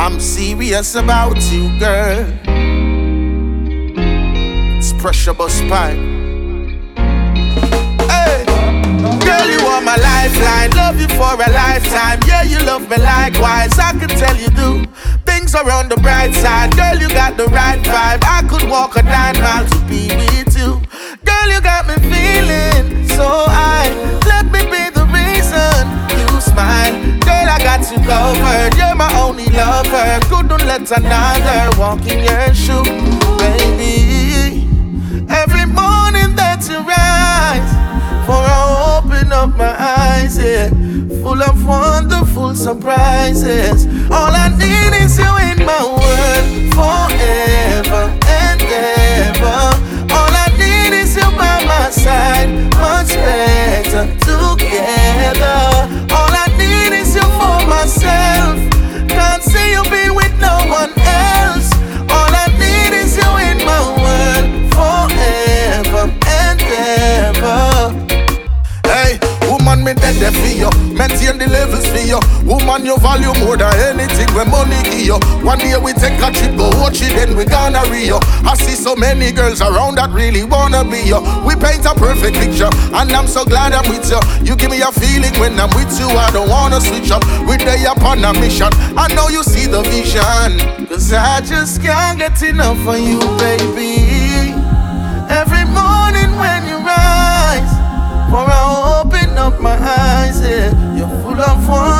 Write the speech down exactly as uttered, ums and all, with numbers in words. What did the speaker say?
I'm serious about you, girl. It's Pressure Bus Pipe. Hey, girl, you are my lifeline. Love you for a lifetime. Yeah, you love me likewise. I can tell you do things are on the bright side. Girl, you got the right vibe. I could walk a nine miles to be with you. Girl, you got me feeling so high. Let me be the reason you smile. Girl, I got you covered. You're my only lover. Couldn't let another walk in your shoe, baby. Every morning that you rise, for I open up my eyes, yeah, full of wonderful surprises. All I need is you in my world, forever and ever. All I need is you by my side, much better together. All I need is you for myself. Can't see you be with no one else. All I need is you in my world, forever and ever. Hey, woman, me dead there for you. Maintain the levels for you. Woman, you value more than anything when money give you. One day we take a trip, go watch it, then we gonna Rio. I see so many girls around that really wanna be you. We paint a perfect picture, and I'm so glad I'm with you. You give me a feeling when I'm with you, I don't wanna switch up. We're there upon a mission, I know you see the vision. Cause I just can't get enough of you, baby. Every morning when you rise, for I open up my eyes, yeah, you're full of fun.